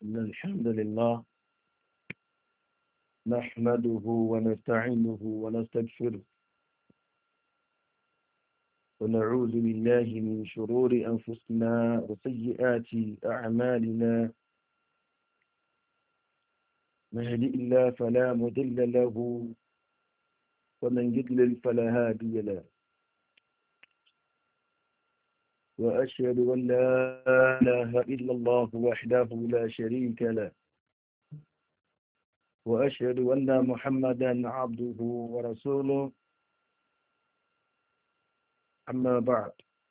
إن الحمد لله نحمده ونستعينه ونستغفره ونعوذ بالله من شرور أنفسنا وسيئات أعمالنا. من يهدي الله فلا مضل له ومن يضلل فلا هادي له، وأشهد أن لا إله إلا الله وحده لا شريك له، وأشهد أن محمدا عبده ورسوله. أما بعد،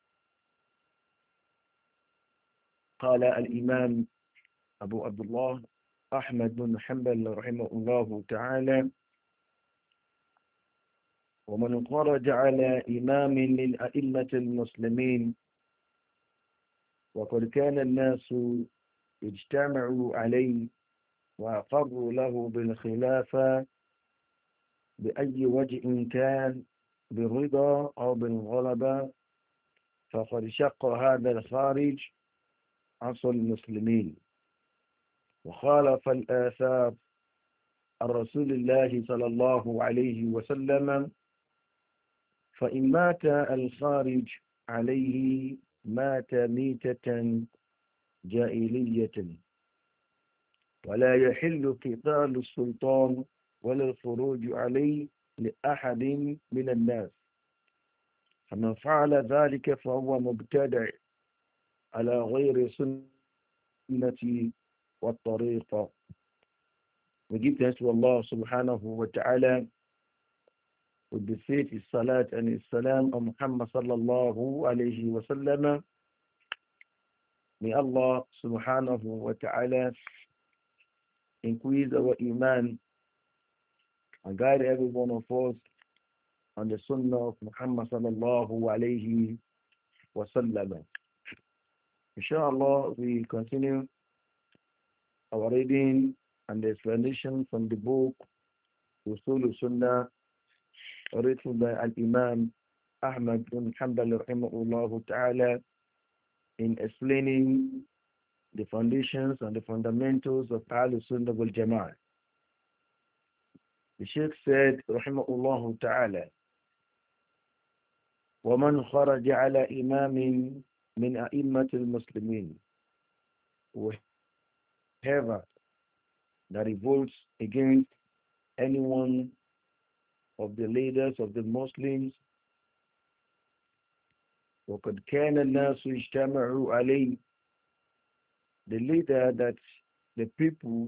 قال الإمام أبو عبد الله أحمد بن حنبل رحمه الله تعالى: ومن خرج على إمام من أئمة المسلمين وقد كان الناس اجتمعوا عليه وأقروا له بالخلافة بأي وجه كان، بالرضا أو بالغلبة، فقد شق هذا الخارج عصى المسلمين وخالف الآثار عن رسول الله صلى الله عليه وسلم. فإن مات الخارج عليه مات ميتة جاهلية، ولا يحل قتال السلطان ولا الخروج عليه لأحد من الناس، فمن فعل ذلك فهو مبتدع على غير سنة والطريقة. We give thanks to Allah subhanahu wa ta'ala with the faith, His salat and His salam on Muhammad sallallahu alayhi wa sallam. May Allah subhanahu wa ta'ala increase our iman and guide every one of us on the sunnah of Muhammad sallallahu alayhi wa sallam. Inshallah, we continue our reading and the explanation from the book Usul Sunnah, written by Al-Imam Ahmad bin Hanbal rahimahullah ta'ala, in explaining the foundations and the fundamentals of Ahlul Sunnah wal Jama'ah. The Sheikh said rahimahullah ta'ala: وَمَنْ خَرَجَ عَلَى إِمَامٍ مِنْ أَئِمَّةِ الْمُسْلِمِينَ, whoever that revolts against anyone of the leaders of the Muslims, وَقَدْ كَانَ النَّاسُ اجْتَمَعُوا عَلَيْهِ, the leader that the people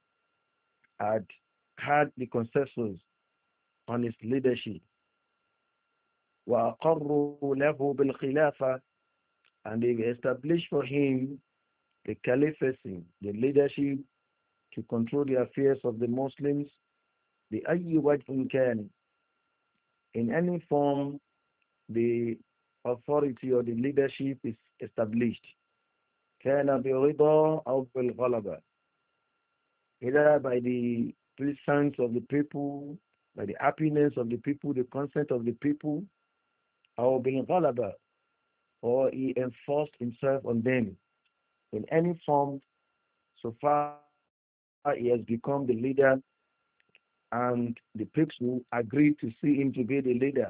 had the consensus on his leadership, وَأَقَرُّوا لَهُ بِالْخِلَافَةِ, and they established for him the caliphacy, the leadership to control the affairs of the Muslims, بِأَيِّ وَجْهٍ كَانَ, in any form the authority or the leadership is established, كَانَ بِرِضَى أَوْ بِالْغَلَبَةِ, either by the presence of the people, by the happiness of the people, the consent of the people, أو بالغلبة, or he enforced himself on them in any form, so far he has become the leader and the people agree to see him to be the leader.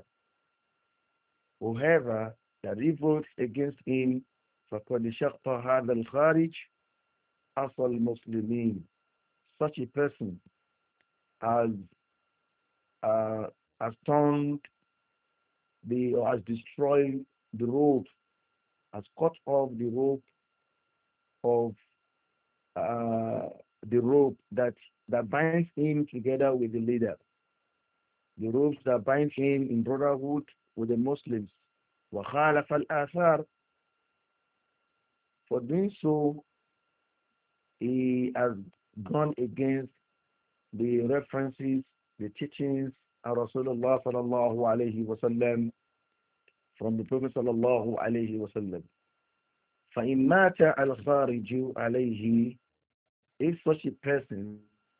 Whoever that revolts against him, فَقَدْ شَقَّ هَذَا الْخَارِجِ عَصَى الْمُسْلِمِينَ, such a person has turned or has destroyed the rope, has cut off the rope of the rope that binds him together with the leader, the ropes that bind him in brotherhood with the Muslims. وَخَالَفَ الْآثَارِ, for doing so he has gone against the references, the teachings of Rasulullah sallallahu alayhi wa sallam, from the Prophet sallallahu alayhi wa sallam. فَإِن مَاتَ الْخَارِجُ عَلَيْهِ, if such a person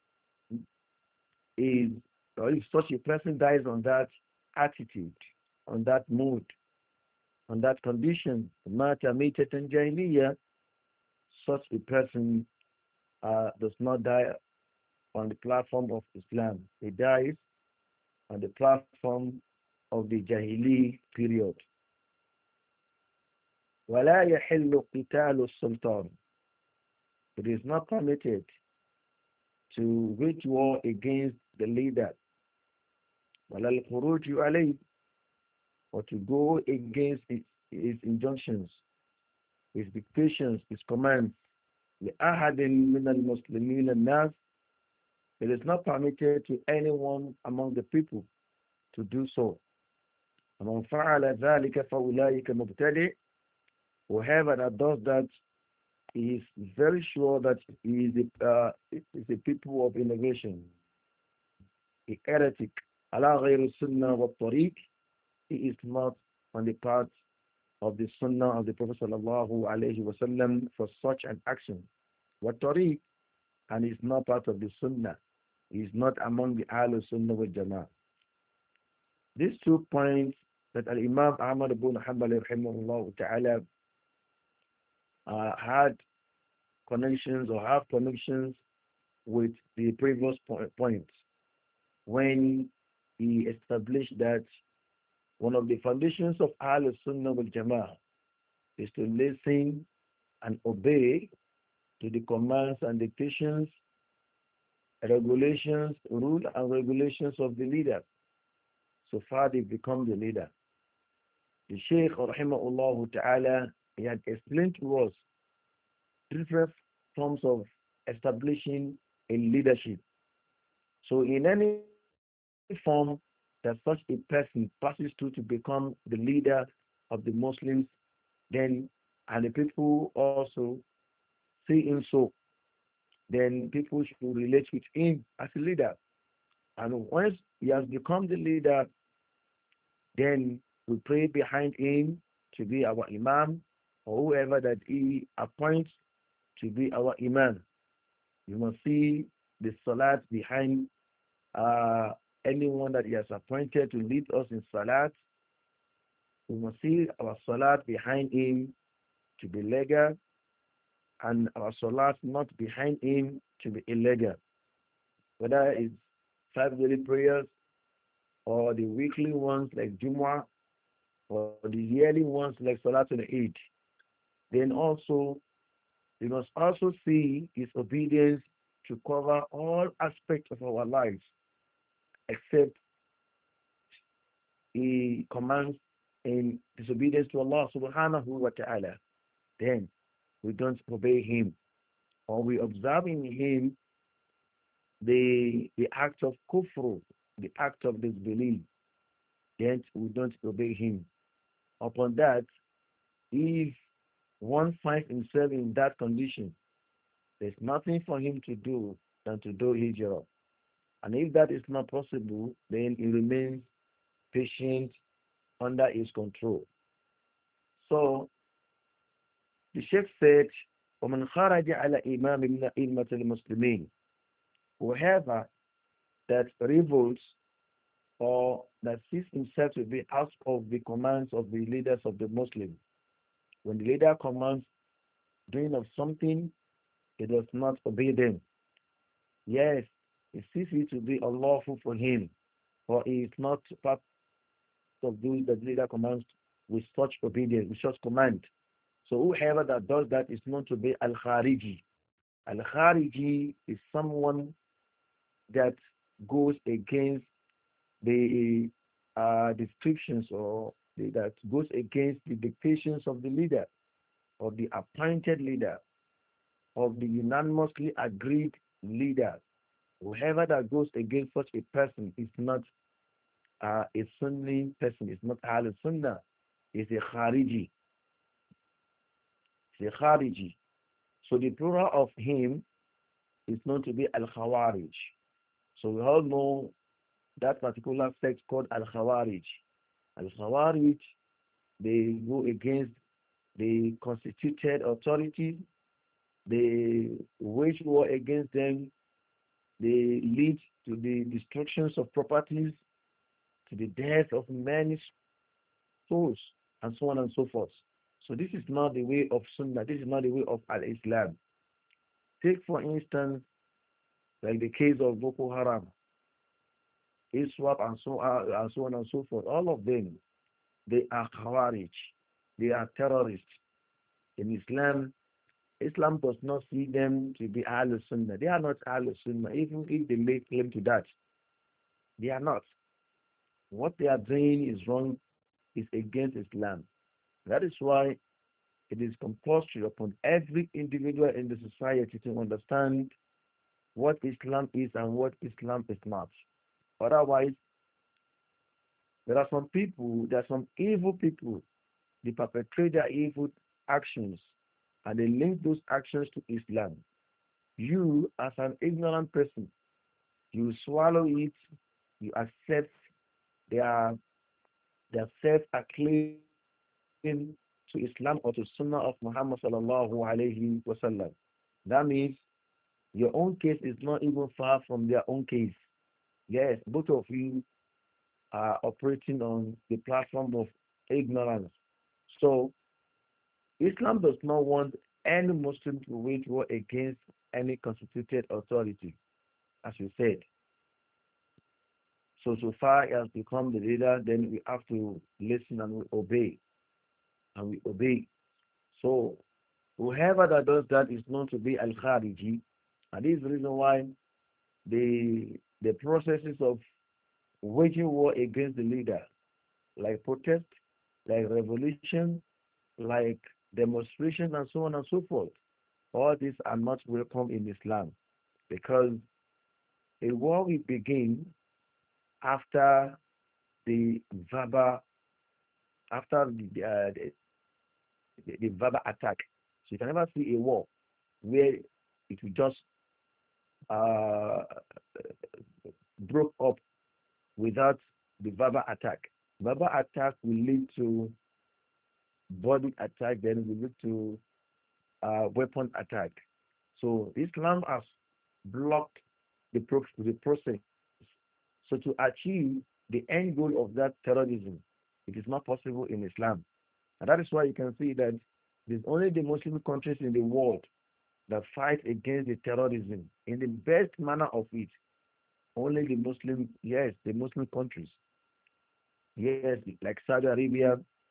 is, or if such a person dies on that attitude, on that mood, on that condition, مَاتَ مِيتَةً جَاهِلِيَّةً, such a person does not die on the platform of Islam. He dies on the platform of the Jahili period. وَلَا يَحِلُّ قِتَالُ السُّلْطَانِ. It is not permitted to wage war against the leader. وَلَا الْخُرُوجُ عَلَيْهِ, or to go against his injunctions, his dictations, his commands. لأحد من المسلمين الناس. It is not permitted to anyone among the people to do so. ومن فعل ذلك فأولئك مبتدئ. Whoever that does that, he is very sure that he is a people of innovation, a heretic. على غير السنة والطريق. He is not on the path of the sunnah of the Prophet sallallahu alaihi wasallam for such an action. والطريق, and is not part of the sunnah. He is not among the Ahlul Sunnah wal Jama'ah. These 2 points that Al-Imam Ahmad ibn Hanbal rahimahullah ta'ala had connections or have connections with the previous points when he established that one of the foundations of Ahlul Sunnah wal Jama'ah is to listen and obey to the commands and dictations, regulations, rule and regulations of the leader. So far they become the leader. The Shaykh rahimahullah ta'ala, he had explained to us different forms of establishing a leadership. So in any form that such a person passes to become the leader of the Muslims, then, and the people also see him so, then people should relate with him as a leader. And once he has become the leader, then we pray behind him to be our imam, or whoever that he appoints to be our imam. You must see the salat behind anyone that he has appointed to lead us in salat. We must see our salat behind him to be legal, and our salat not behind him to be illegal. Whether it's 5 daily prayers, or the weekly ones like Jumu'ah, or the yearly ones like Salatul Eid. Then also, we must also see his obedience to cover all aspects of our lives, except he commands in disobedience to Allah subhanahu wa ta'ala. Then we don't obey him, or we observe in him the act of kufr, the act of disbelief. Then we don't obey him. Upon that, if one finds himself in that condition, there's nothing for him to do than to do hijrah. And if that is not possible, then he remains patient under his control. So the Sheikh said, وَمَنْ خَرَجَ عَلَى إِمَامٍ مِنْ أَئِمَّةِ الْمُسْلِمِينَ. Whoever that revolts or that sees himself to be out of the commands of the leaders of the Muslims. When the leader commands doing of something, he does not obey them. Yes, he sees it to be unlawful for him, for he is not part of doing the leader commands with such obedience, with such command. So whoever that does that is known to be Al-Khariji. Al-Khariji is someone that goes against the descriptions, or that goes against the dictations of the leader, of the appointed leader, of the unanimously agreed leader. Whoever that goes against such a person is not a Sunni person, is not Ahl Sunnah, is a Khariji. It's a Khariji. So the plural of him is known to be Al-Khawarij. So we all know that particular sect called Al-Khawarij. Al-Khawarij, they go against the constituted authority, they wage war against them, they lead to the destructions of properties, to the death of many souls, and so on and so forth. So this is not the way of Sunnah, this is not the way of Al-Islam. Take for instance, like the case of Boko Haram, ISWAP, and so on and so forth. All of them, they are Khawarij. They are terrorists. In Islam, Islam does not see them to be Ahlul Sunnah. They are not Ahlul Sunnah, even if they make claim to that. They are not. What they are doing is wrong, is against Islam. That is why it is compulsory upon every individual in the society to understand what Islam is and what Islam is not. Otherwise, there are some evil people, they perpetrate their evil actions and they link those actions to Islam. You, as an ignorant person, you swallow it, you accept their self-acclaim to Islam or to Sunnah of Muhammad sallallahu alayhi wasallam. That means your own case is not even far from their own case. Yes, both of you are operating on the platform of ignorance. So Islam does not want any Muslim to wage war against any constituted authority, as you said. So far as become the leader, then we have to listen and we obey, and we obey. So whoever that does that is known to be al-Khariji, and this is the reason why the processes of waging war against the leader, like protest, like revolution, like demonstration, and so on and so forth, all these are not welcome in Islam because a war will begin after the verbal after the verbal attack. So you can never see a war where it will just uh, broke up without the verbal attack. Verbal attack will lead to body attack, then will lead to weapon attack. So Islam has blocked the process. So to achieve the end goal of that terrorism, it is not possible in Islam. And that is why you can see that it is only the Muslim countries in the world that fight against the terrorism in the best manner of it. Only the Muslim, yes, the Muslim countries, yes, like Saudi Arabia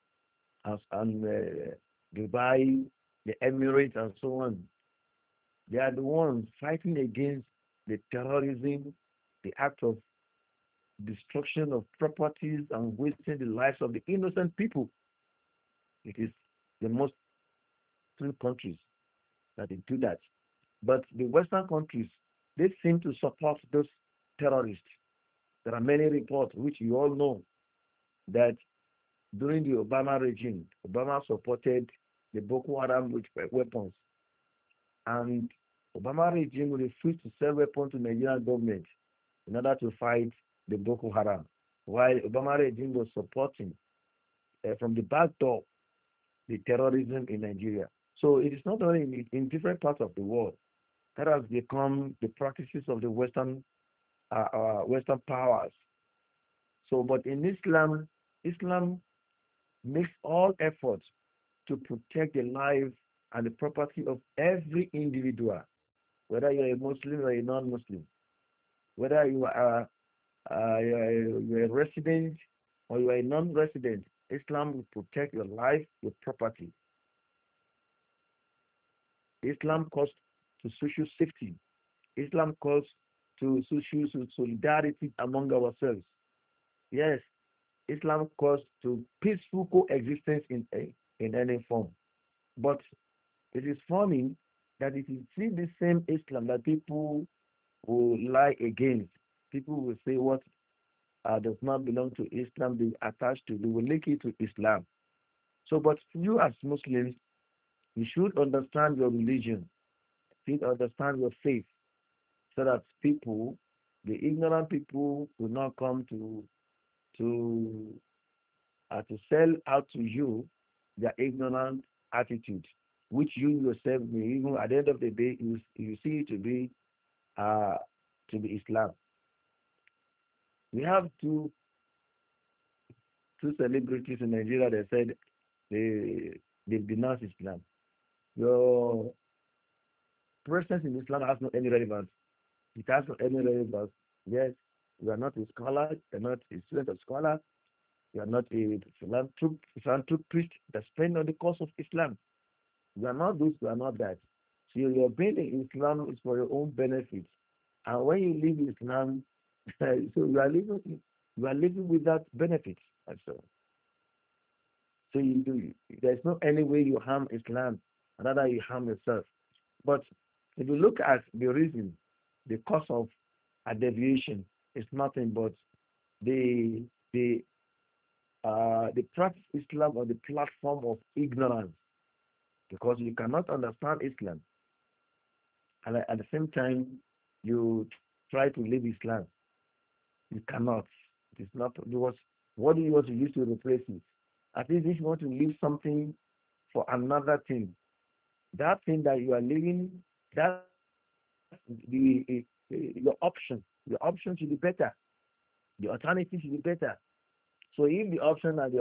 and Dubai, the Emirates, and so on. They are the ones fighting against the terrorism, the act of destruction of properties and wasting the lives of the innocent people. It is the Muslim countries that they do that. But the Western countries, they seem to support those terrorists. There are many reports, which you all know, that during the Obama regime, Obama supported the Boko Haram with weapons. And Obama regime refused to sell weapons to Nigerian government in order to fight the Boko Haram, while Obama regime was supporting from the back door the terrorism in Nigeria. So it is not only in different parts of the world that has become the practices of the Western powers. So, but in Islam, Islam makes all efforts to protect the life and the property of every individual, whether you're a Muslim or a non-Muslim, whether you're a resident or you are a non-resident. Islam will protect your life, your property. Islam calls to social safety. Islam calls to social solidarity among ourselves. Yes, Islam calls to peaceful coexistence in any form. But it is funny that it is still the same Islam that people will lie against. People will say what does not belong to Islam, they attach to, they will link it to Islam. So, but you as Muslims, you should understand your religion, you should understand your faith, so that people, the ignorant people, will not come to to sell out to you their ignorant attitude, which you yourself may even at the end of the day you see it uh to be Islam. We have two celebrities in Nigeria that said they they denounce Islam. Your presence in Islam has no any relevance. It has no any relevance. Yes, you are not a scholar, you are not a student of scholar, you are not a philanthropist that spend on the cause of Islam. You are not this, you are not that. So your being in Islam is for your own benefit. And when you leave Islam, so you are living without benefits. And so there's no any way you harm Islam, rather you harm yourself. But if you look at the reason, the cause of a deviation is nothing but the the the practice Islam on the platform of ignorance, because you cannot understand Islam and at the same time you try to live Islam. You cannot. It is not because what do you want to use to replace it? At least if you want to leave something for another thing, that thing that you are living, that's your option should be better. The alternative should be better. So if the option and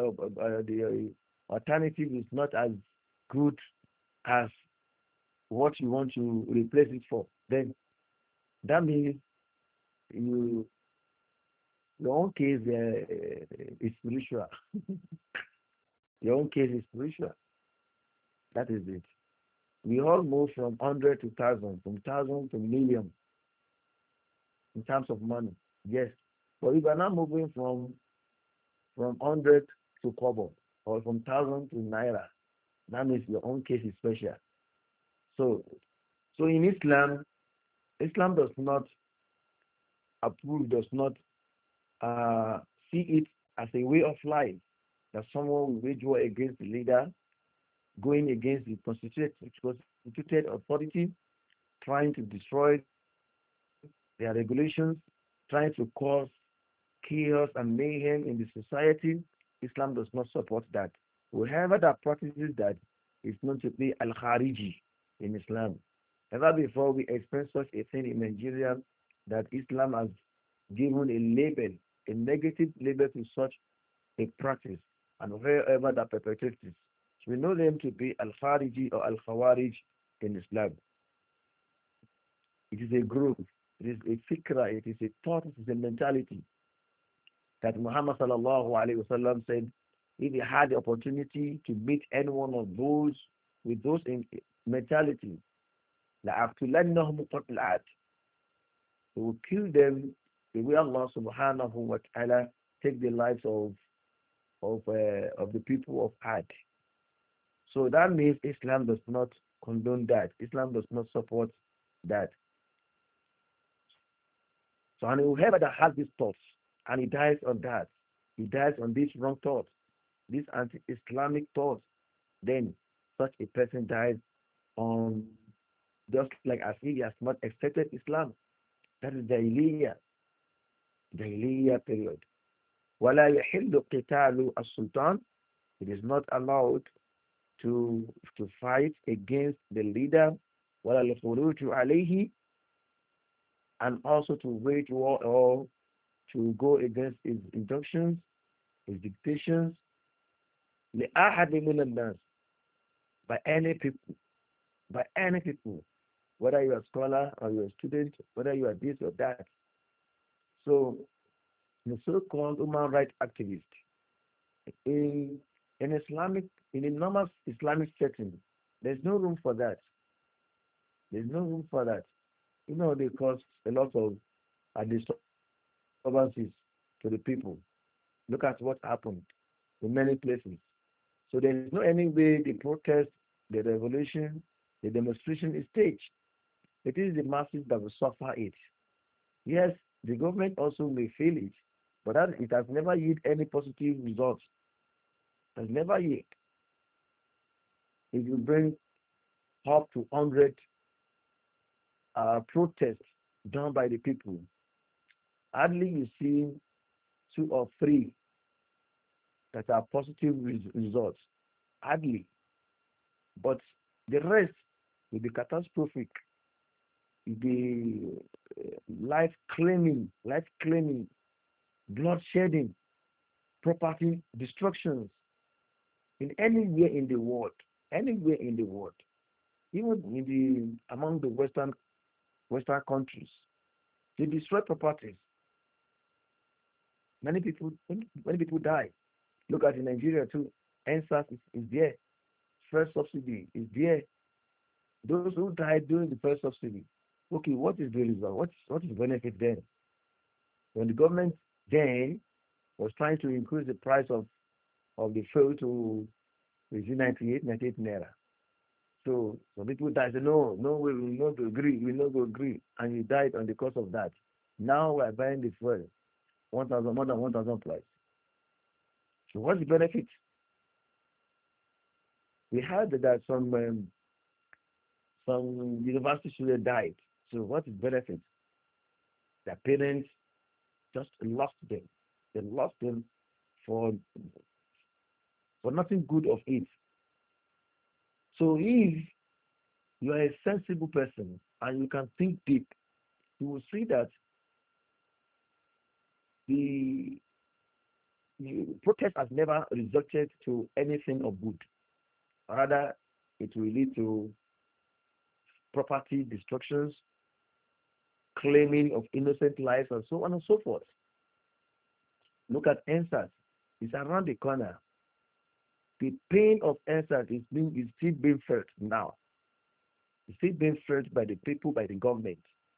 the alternative is not as good as what you want to replace it for, then that means you your own case is spiritual. Your own case is spiritual. That is it. We all move from 100 to 1,000, from 1,000 to million in terms of money. Yes. But if we are not moving from 100 to kobo or from 1,000 to naira, that means your own case is special. So, so in Islam, Islam does not approve, does not uh, see it as a way of life that someone will wage war against the leader, going against the constituted authority, trying to destroy their regulations, trying to cause chaos and mayhem in the society. Islam does not support that. Whoever that practices that is known to be al-Khariji in Islam. Ever before we experience such a thing in Nigeria, that Islam has given a label, a negative label to such a practice, and wherever that perpetrates it. So we know them to be al-Khariji or al-Khawarij in Islam. It is a group, it is a fikra, it is a thought, it is a mentality that Muhammad sallallahu alaihi wasallam said, if he had the opportunity to meet any one of those with those in mentality, لَأَقْتُلَنَّهُمْ قَتْلَ he will kill them the way Allah subhanahu wa ta'ala take the lives of the people of Ad. So that means Islam does not condone that. Islam does not support that. So and whoever that has these thoughts and he dies on that, he dies on this wrong thought, this anti-Islamic thought, then such a person dies on just like as if he has not accepted Islam. That is Jahiliyyah period. وَلَا يَحِلُّ قِتَالُ السُّلْطَانِ it is not allowed to fight against the leader, وَلَا الْخُرُوجُ عَلَيْهِ and also to wage war or to go against his injunctions, his dictations, لأحد من الناس by any people, by any people, whether you are a scholar or you are a student, whether you are this or that. So the so-called human rights activist in in Islamic in a normal Islamic setting, there's no room for that. There's no room for that. You know, they cause a lot of disturbances to the people. Look at what happened in many places. So there is no any way the protest, the revolution, the demonstration is staged. It is the masses that will suffer it. Yes, the government also may fail it, but that it has never yielded any positive results. It has never yielded. If you bring up to 100 protests done by the people, hardly you see two or three that are positive results. Hardly. But the rest will be catastrophic. The life claiming, blood shedding, property destructions in anywhere in the world, anywhere in the world. Even in among the Western countries, they destroy properties. Many people die. Look at in Nigeria too. NSAS is there. First subsidy is there. Those who died during the first subsidy. Okay, what is the result? What is the benefit then? When the government then was trying to increase the price of the fuel to is it 98 naira. So some people died. Say, no, no, we will not agree. We will not agree. And you died on the cost of that. Now we are buying the fuel 1,000, more than 1,000 price. So what's the benefit? We heard that some university students died. So what is benefit? Their parents just lost them. They lost them for nothing good of it. So if you are a sensible person and you can think deep, you will see that the, the protest has never resulted to anything of good. Rather, it will lead to property destructions, claiming of innocent lives, and so on and so forth. Look at answers. It's around the corner. The pain of answers is still being felt now. It's still being felt by the people, by the government,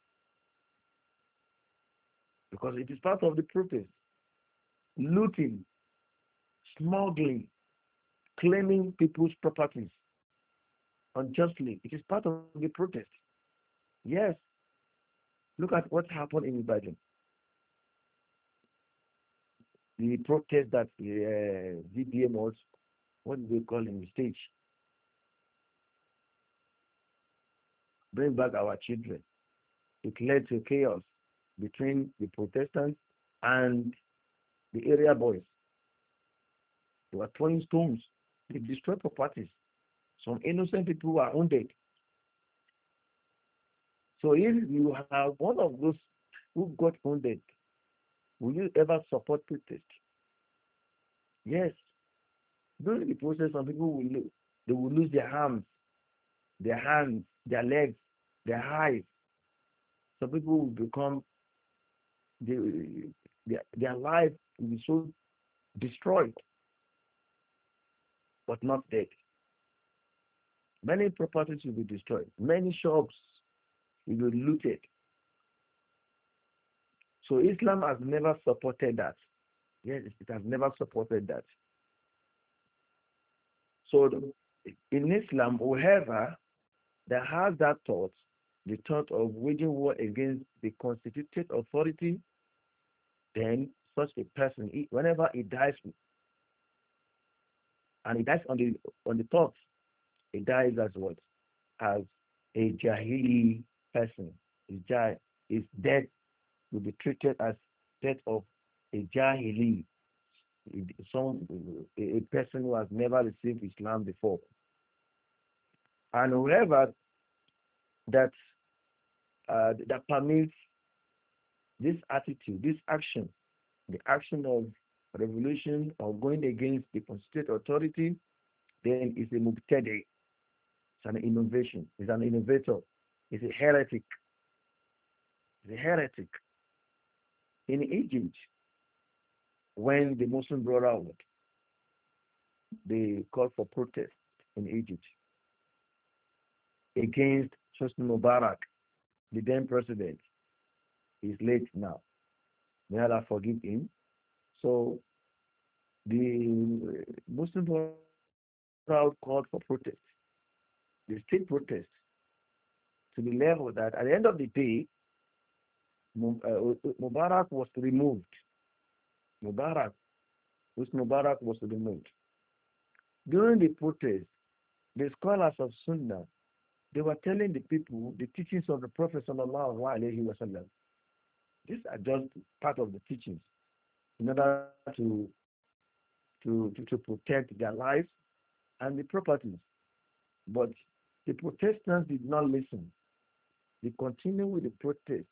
because it is part of the protest. Looting, smuggling, claiming people's properties unjustly. It is part of the protest. Yes, look at what happened in Ibadan. The protest that VBM was, what do they call in the stage? Bring back our children. It led to chaos between the Protestants and the area boys. They were throwing stones. They destroyed properties. Some innocent people were wounded. So if you have one of those who got wounded, will you ever support protest? Yes. During the process, some people will lose. They will lose their hands, their legs, their eyes. Some people will become their life will be so destroyed, but not dead. Many properties will be destroyed. Many shops will be looted. So Islam has never supported that. Yes, it has never supported that. So in Islam, whoever that has that thought, the thought of waging war against the constituted authority, then such a person, whenever he dies, and he dies on the thought, he dies as what? As a Jahili person. His death will be treated as death of a Jahili, some a person who has never received Islam before. And whoever that that permits this attitude, this action, the action of revolution or going against the constituted authority, then is a mubtadi. It's an innovation. It's an innovator. It's a heretic. It's a heretic. In Egypt, when the Muslim Brotherhood they called for protest in Egypt against Hosni Mubarak, the then president, is late now. May Allah forgive him. So the Muslim Brotherhood called for protest. The state protest to the level that at the end of the day, Mubarak was removed. Mubarak, Hosni Mubarak was removed. During the protest, the scholars of Sunnah, they were telling the people the teachings of the Prophet sallallahu alaihi wasallam. These are just part of the teachings in order to protect their lives and the properties. But the Protestants did not listen. They continued with the protest.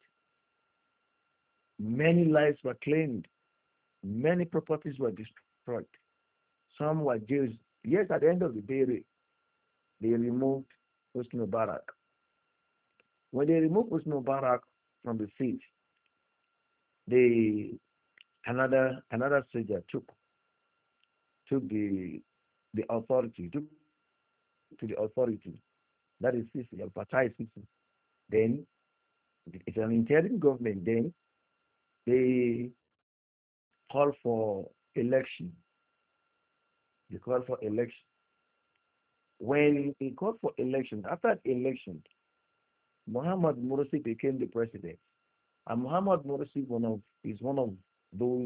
Many lives were claimed. Many properties were destroyed. Some were jailed. Yes, at the end of the day, they removed. Hosni Mubarak. When they removed Hosni Mubarak from the seat, they another soldier took the authority, took to the authority. That is Sisi, Al Fatah is Sisi. Then it's an interim government. Then they call for election. They call for election. When he called for election, after election, Muhammad Morsi became the president. And Muhammad Morsi is one of those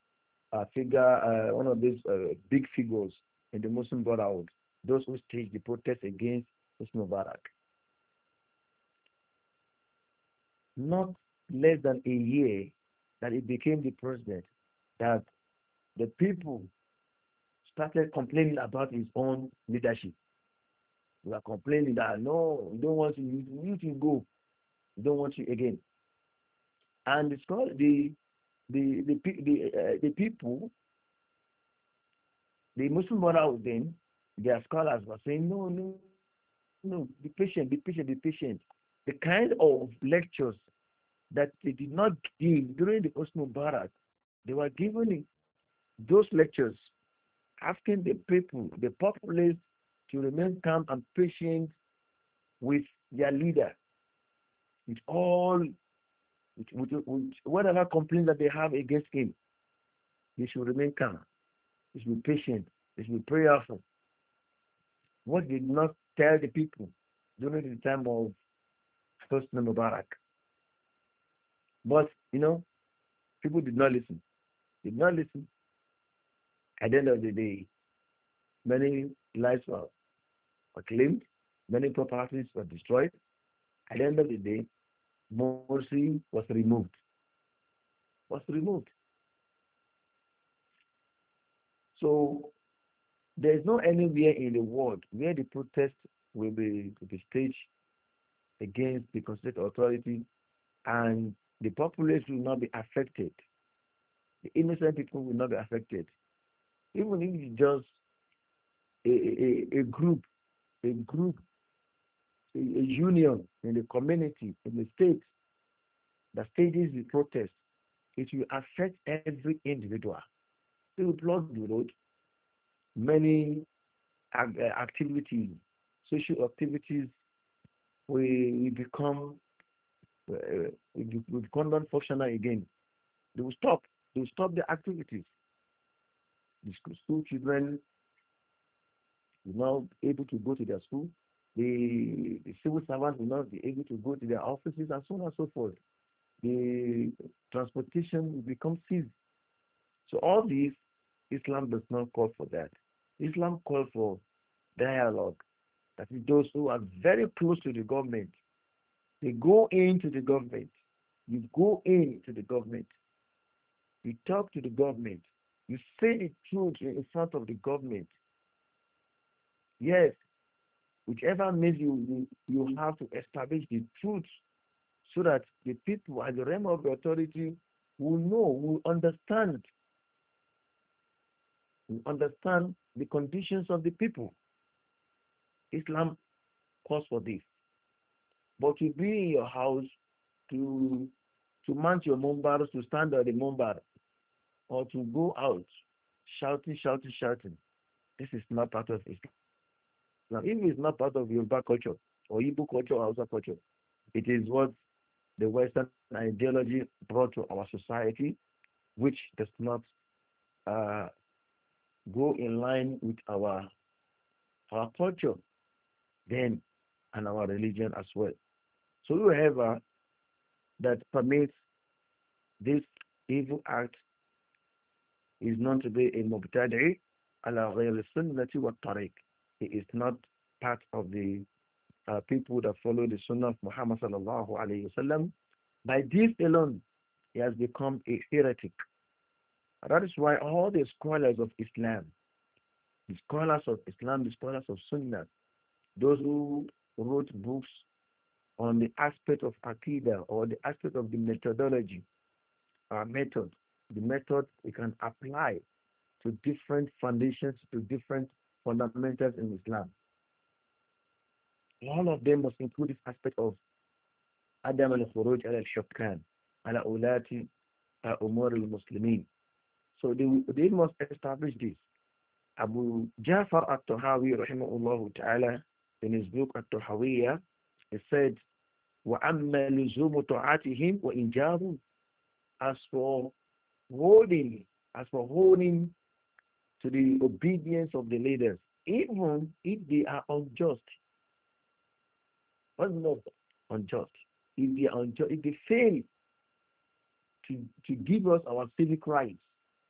one of these big figures in the Muslim Brotherhood. Those who staged the protest against Hosni Mubarak. Not less than a year that he became the president, that the people started complaining about his own leadership. We are complaining that no, we don't want you to go, we don't want you again. And it's called the people, the Muslim Brotherhood then, their scholars were saying, no, no, no, be patient, be patient, be patient. The kind of lectures that they did not give during the Osmo Barak, they were giving those lectures, asking the people, the populace, to remain calm and patient with their leader, with all, with whatever complaint that they have against him. They should remain calm. They should be patient. They should be prayerful. What did not tell the people during the time of Hosni Mubarak? But, people did not listen. Did not listen. At the end of the day, many lives were claimed, many properties were destroyed. At the end of the day, Morsi was removed. Was removed. So there is no anywhere in the world where the protest will be staged against the constituted authority and the populace will not be affected. The innocent people will not be affected. Even if it's just a group, a group, a union in the community, in the state that stages the protest, it will affect every individual. It will block the road, many activities, social activities will become will become non-functional again. They will stop. They will stop the activities. The school children will not be able to go to their school. The civil servants will not be able to go to their offices and so on and so forth. The transportation will become seized. So all these, Islam does not call for that. Islam calls for dialogue. That is those who are very close to the government. They go into the government. You go into the government. You talk to the government. You say the truth in front of the government. Yes, whichever means you have to establish the truth so that the people at the realm of the authority will know, will understand the conditions of the people. Islam calls for this. But to be in your house, to mount your mumbar, to stand on the mumbar, or to go out shouting, shouting, shouting, this is not part of Islam. Now, if it's not part of Yoruba culture or Igbo culture or Hausa culture, it is what the Western ideology brought to our society, which does not uh, go in line with our culture then and our religion as well. So whoever that permits this evil act is known to be a mubtadi ala ghayr sunnati wa tariq. He is not part of the people that follow the sunnah of Muhammad sallallahu alayhi wasallam. By this alone, he has become a heretic. That is why all the scholars of Islam, the scholars of Islam, the scholars of Sunnah, those who wrote books on the aspect of Aqidah or the aspect of the methodology, method, the method we can apply to different foundations, to different fundamentals in Islam. All of them must include this aspect of عدم الخروج على الحكام على أولاة أمور المسلمين. So they must establish this. Abu Jafar al-Tahawi rahimahullah ta'ala in his book al-Tahawiyya, he said, وَأَمَّا لُزُومُ طَاعَتِهِمْ وَإِنْجَابُ as for holding, to the obedience of the leaders, even if they are unjust. What's not unjust? If they are unjust, if they fail to give us our civic rights,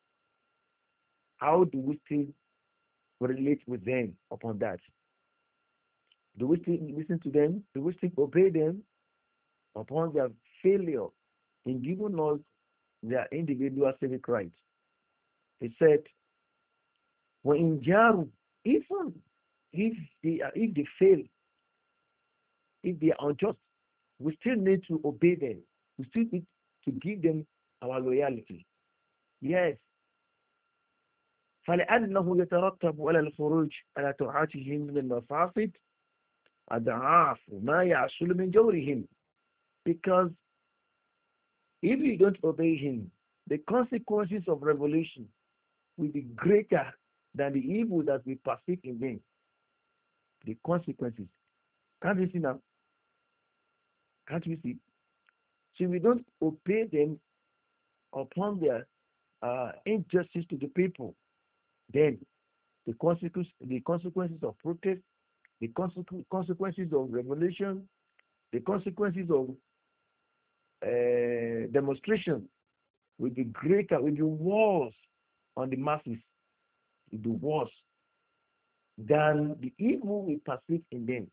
how do we still relate with them upon that? Do we still listen to them? Do we still obey them upon their failure in giving us their individual civic rights? He said, in jaru, even if they fail, if they are unjust, we still need to obey them. We still need to give them our loyalty. Yes. فلأنه يترتب على الخروج على طاعتهم من المفاسد أضعاف ما يحصل من جورهم. Because if you don't obey him, the consequences of revolution will be greater than the evil that we perceive in them. The consequences. Can't you see now? Can't you see? So if we don't obey them upon their injustice to the people, then the consequences of protest, the consequences of revolution, the consequences of demonstration will be greater, will be worse on the masses, will be worse than the evil we perceive in them.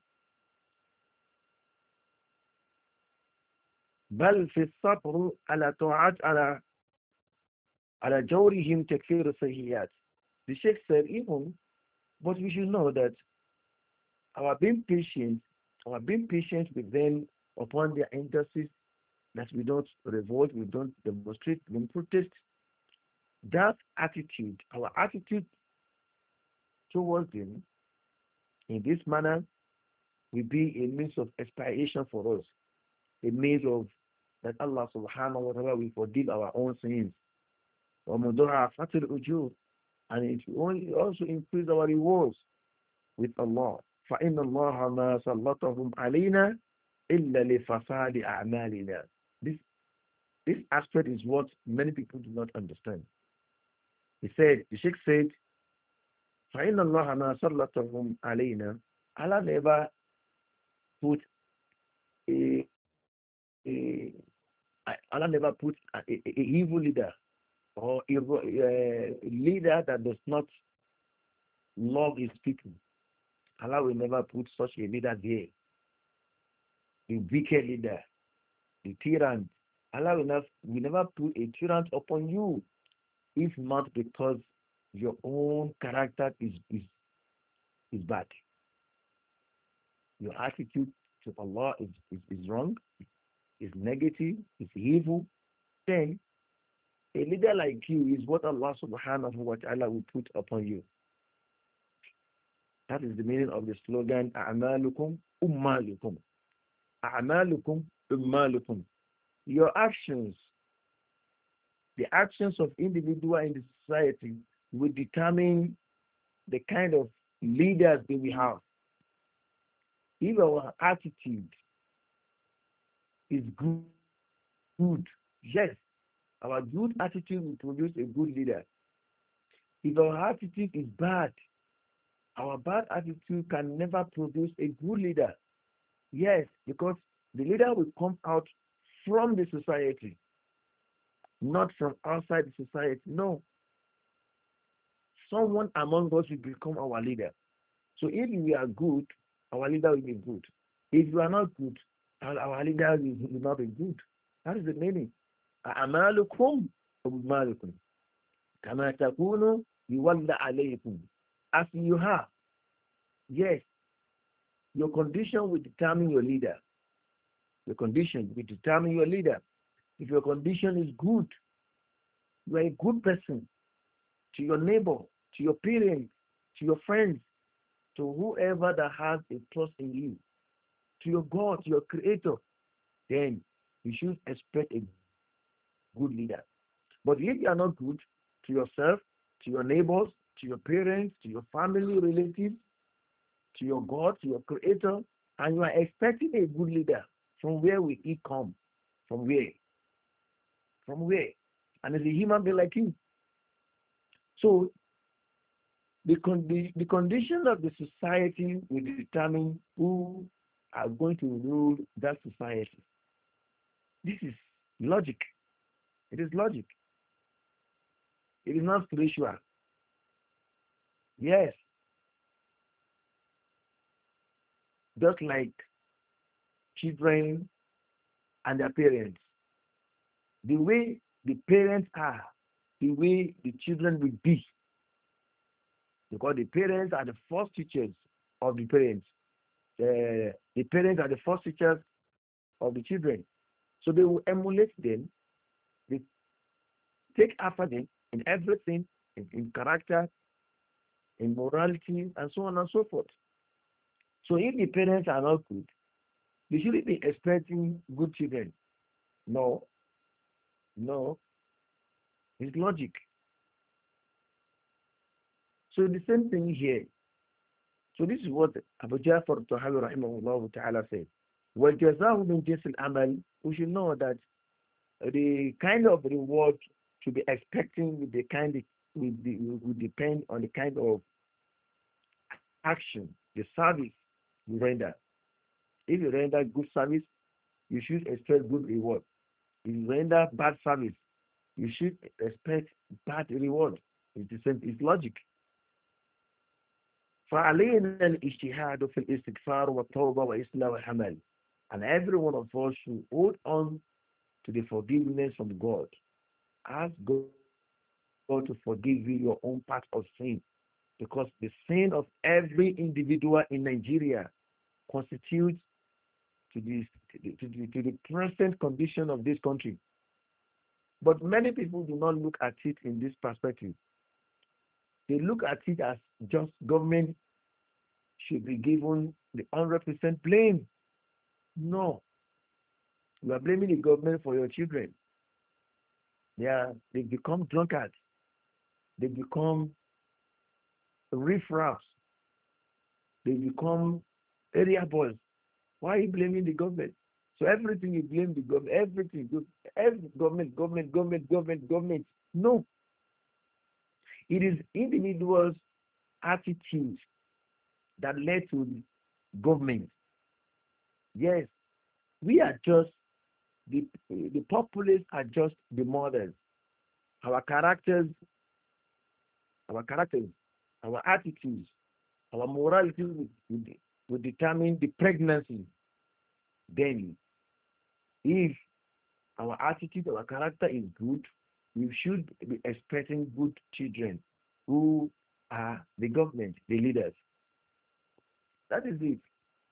بل في الصبر على طاعات على جورهم تكفير السيئات. The Sheikh said, even, but we should know that our being patient with them upon their injustice, that we don't revolt, we don't demonstrate, we don't protest, that attitude, our attitude towards them in this manner will be a means of expiation for us, a means of that Allah subhanahu wa ta'ala will forgive our own sins. And it will also increase our rewards with Allah. فَإِنَّ اللَّهَ مَا سَلَّطَهُمْ عَلَيْنَا إِلَّا لِفَسَادِ أَعْمَالِنَا. This aspect is what many people do not understand. The Sheikh said, فَإِنَّ اللَّهَ مَا سَلَّطَهُمْ عَلَيْنَا. Allah never put a Allah never put a evil leader or a leader that does not love his people. Allah will never put such a leader there. The wicked leader, the tyrant. Allah will never put a tyrant upon you, if not because your own character is bad. Your attitude to Allah is wrong, is negative, is evil. Then a leader like you is what Allah subhanahu wa ta'ala will put upon you. That is the meaning of the slogan, A'malukum ummalukum. A'malukum ummalukum. Your actions, the actions of individual in the society will determine the kind of leaders that we have. If our attitude is good, yes, our good attitude will produce a good leader. If our attitude is bad, our bad attitude can never produce a good leader. Yes, because the leader will come out from the society, not from outside the society. No. Someone among us will become our leader. So if we are good, our leader will be good. If we are not good, our leader will not be good. That is the meaning. أعمالكم أعمالكم كما تكونوا يولى عليكم. As you have, yes, your condition will determine your leader. Your condition will determine your leader. If your condition is good, you are a good person to your neighbor, to your parents, to your friends, to whoever that has a trust in you. to your God, to your Creator, then you should expect a good leader. But if you are not good to yourself, to your neighbors, to your parents, to your family, relatives, to your God, to your Creator, and you are expecting a good leader, from where will he come? From where? From where? And it's a human being like you. So the condition of the society will determine who are going to rule that society. This is logic. It is logic. It is not spiritual. Yes, just like children and their parents. The way the parents are, the way the children will be. Because the parents are the first teachers of the parents. The parents are the first teachers of the children. So they will emulate them, they take after them in everything, in character, in morality, and so on and so forth. So if the parents are not good, they shouldn't be expecting good children. No, no, it's logic. So the same thing here. So this is what Abu Jafar Tahawi rahimahullah ta'ala said. وَالْجَزَاءُ مِنْ جِنْسِ الْعَمَلِ. We should know that the kind of reward to be expecting with the kind will depend on the kind of action, the service you render. If you render good service, you should expect good reward. If you render bad service, you should expect bad reward. It's the same. It's logic. فعلينا الاجتهاد في الاستغفار والتوبة وإصلاح العمل. And every one of us should hold on to the forgiveness from God. Ask God to forgive you your own part of sin, because the sin of every individual in Nigeria constitutes to the present condition of this country. But many people do not look at it in this perspective. They look at it as just government should be given the 100% blame. No, you are blaming the government for your children. They become drunkards. They become riffraffs. They become area boys. Why are you blaming the government? So everything you blame the government, every government. No, it is individuals' attitudes that led to government. Yes, we are just the populace are just the models. Our characters, our characters, our attitudes, our morality will determine the pregnancy. Then, if our attitude, our character is good, we should be expecting good children who are the government, the leaders. That is it.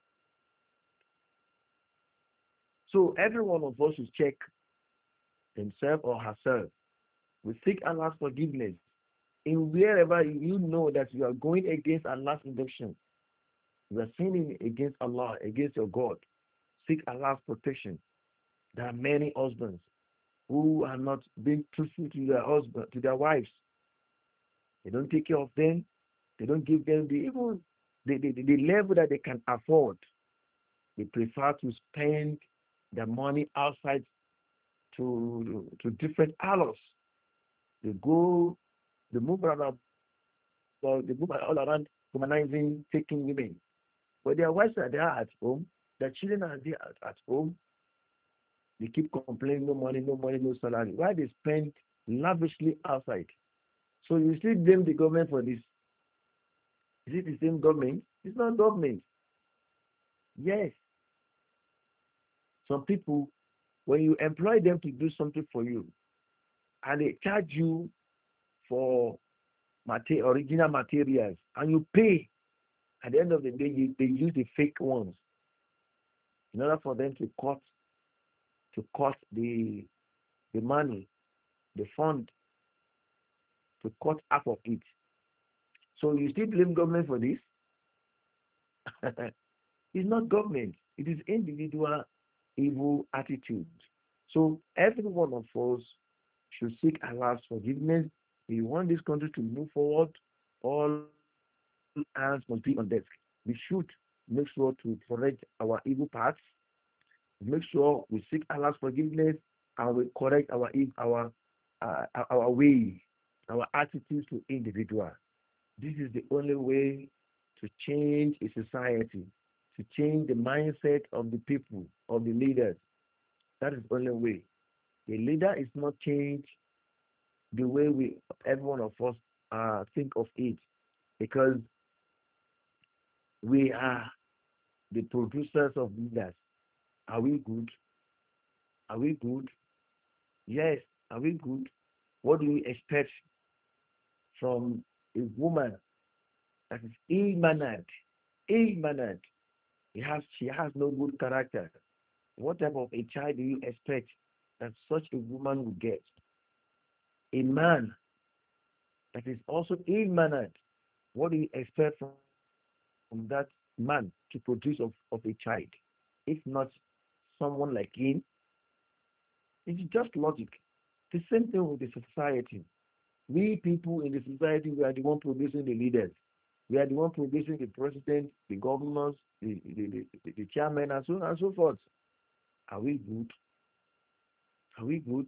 So every one of us should check himself or herself. We seek Allah's forgiveness in wherever you know that you are going against Allah's instruction. You are sinning against Allah, against your God. Seek Allah's protection. There are many husbands who are not being truthful to their husband, to their wives. They don't take care of them. They don't give them the level that they can afford. They prefer to spend their money outside to different allos. They go, they move around, they move all around, humanizing, taking women. But their wives are there at home. Their children are there at home. They keep complaining, no money, no salary. Why they spend lavishly outside? So you still blame the government for this. Is it the same government? It's not government. Yes. Some people, when you employ them to do something for you, and they charge you for original materials, and you pay, at the end of the day, they use the fake ones in order for them to cut the money, the fund, to cut half of it. So you still blame government for this? It's not government. It is individual evil attitude. So every one of us should seek Allah's forgiveness. If you want this country to move forward, all hands must be on deck. We should make sure to correct our evil parts, make sure we seek Allah's forgiveness, and we correct our way, our attitudes to individual. This is the only way to change a society, to change the mindset of the people, of the leaders. That is the only way. The leader is not changed the way we every one of us think of it, because we are the producers of leaders. Are we good? Are we good? Yes. Are we good? What do we expect from a woman that is ill-mannered? Ill-mannered. She has no good character. What type of a child do you expect that such a woman will get? A man that is also ill-mannered. What do you expect from that man to produce of a child? If not someone like him, it's just logic. The same thing with the society. We people in the society, we are the one producing the leaders. We are the one producing the president, the governors, the chairman, and so on and so forth. Are we good? Are we good?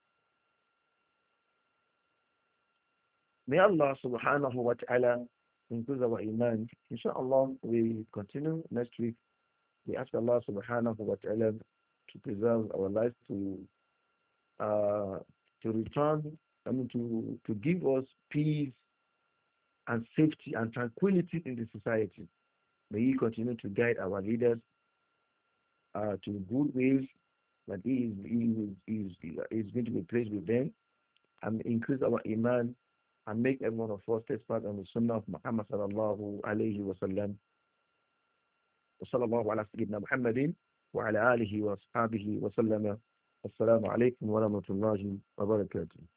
May Allah subhanahu wa ta'ala increase our iman. Inshallah, we continue next week. We ask Allah subhanahu wa ta'ala to preserve our lives, uh, to return, to give us peace and safety and tranquility in the society. May He continue to guide our leaders to good ways, that he is going to be pleased with them, and increase our iman, and make every one of us steadfast on the sunnah of Muhammad sallallahu alayhi wa sallam. وصلى الله على سيدنا محمد وعلى آله وأصحابه وسلم. السلام عليكم ورحمة الله وبركاته.